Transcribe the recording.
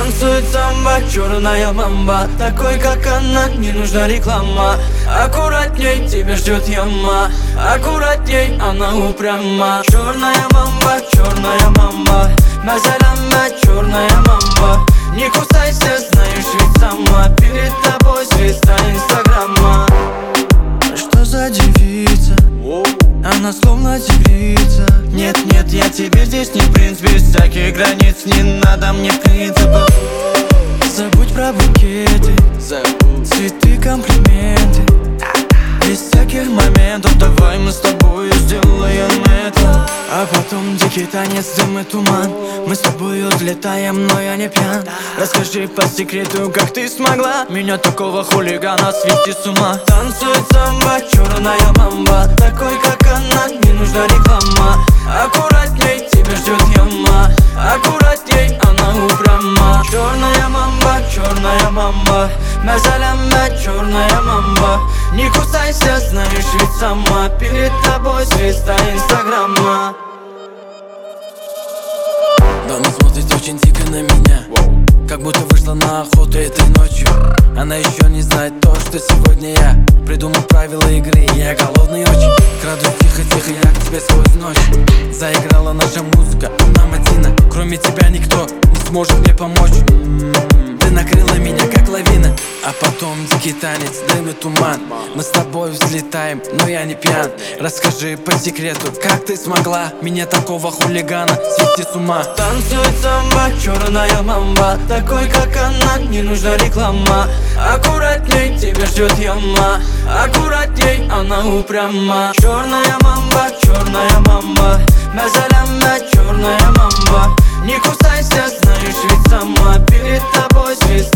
Танцует самба, черная мамба. Такой, как она, не нужна реклама. Аккуратней, тебя ждет яма. Аккуратней, она упряма. Черная мамба, черная мамба. Мазаляма, черная мамба. Не кусайся, знаешь ведь сама. Перед тобой звезда инстаграма. Что за девица? Она словно тигрица. Нет, нет, я тебе здесь не принц. Без всяких границ, не надо мне принципов. Забудь про букеты, цветы, комплименты. Без всяких моментов, давай мы с тобой сделаем это. А потом дикий танец, дым и туман. Мы с тобой взлетаем, но я не пьян. Расскажи по секрету, как ты смогла меня, такого хулигана, свести с ума. Танцует самба, черная мамба. Такой, как она, не нужна реклама. Аккуратней, тебя ждет яма. Аккуратней, она упряма. Черная мамба, черная мамба. Мазаляма, черная мамба. Не кусайся, знаешь ведь сама. Перед тобой звезда инстаграма. Дама смотрит очень дико на меня, как будто вышла на охоту этой ночью. Она еще не знает то, что сегодня я придумал правила игры, и я голодный очень. Крадусь тихо-тихо, я к тебе сквозь ночь. Заиграла наша музыка, нам один. Кроме тебя никто не сможет мне помочь. Ты накрыла меня как лавина. А потом дикий танец, дым и туман. Мы с тобой взлетаем, но я не пьян. Расскажи по секрету, как ты смогла меня, такого хулигана, свести с ума. Танцует самба, черная мамба. Такой, как она, не нужна реклама. Аккуратней, тебя ждет яма. Аккуратней, она упряма. Черная мамба, черная мамба. Мазаляма, черная мамба. Не кусайся, знаешь ведь сама. Перед тобой звезда